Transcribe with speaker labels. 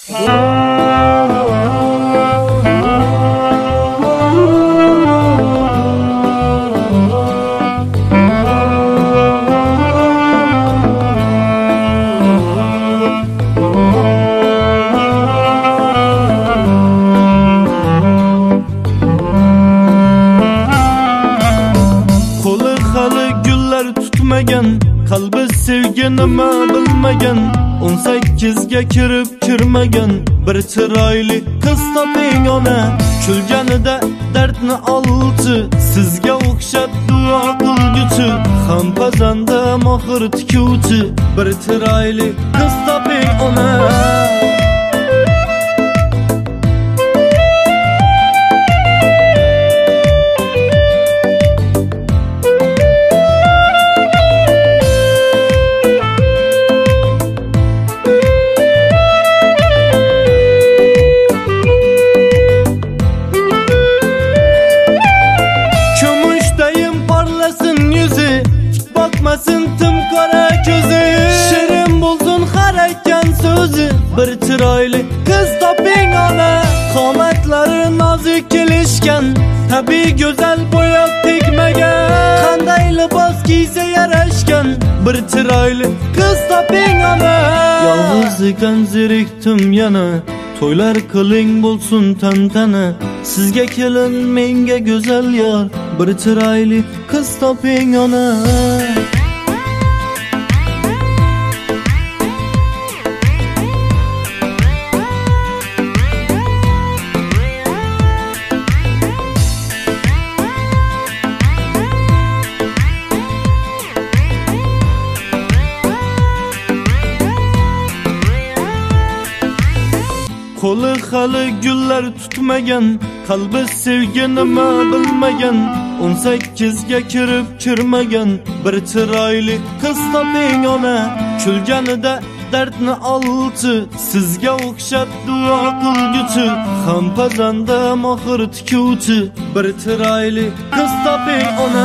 Speaker 1: Qalbi sevgi nima bilmagan 18ga kirib kirmagan bir chiroyli qiz toping ona kulganida dardni olchi sizga o'xshab duo qilguchi ham pazanda mohir tikuvchi bir chiroyli qiz toping ona tim qora ko'zi shirin bo'lsin har aytgan so'zi bir chiroyli qiz toping ona qomatlari nozik kelishgan tabiiy go'zal bo'yoq tegmagan qanday libos kiysa yarashgan bir chiroyli qiz toping ona yolg'iz ekan zerikdim yana to'ylar qiling bo'lsin tantana sizga kelin menga go'zal yor bir chiroyli qiz toping ona qo'li hali gullar tutmagan qalbi sevgi nima bilmagan 18ga kirib kirmagan bir chiroyli qiz toping ona kulganida dardni olchi sizga o'xshab duo qilguchi ham pazanda mohir tikuvchi bir chiroyli qiz toping ona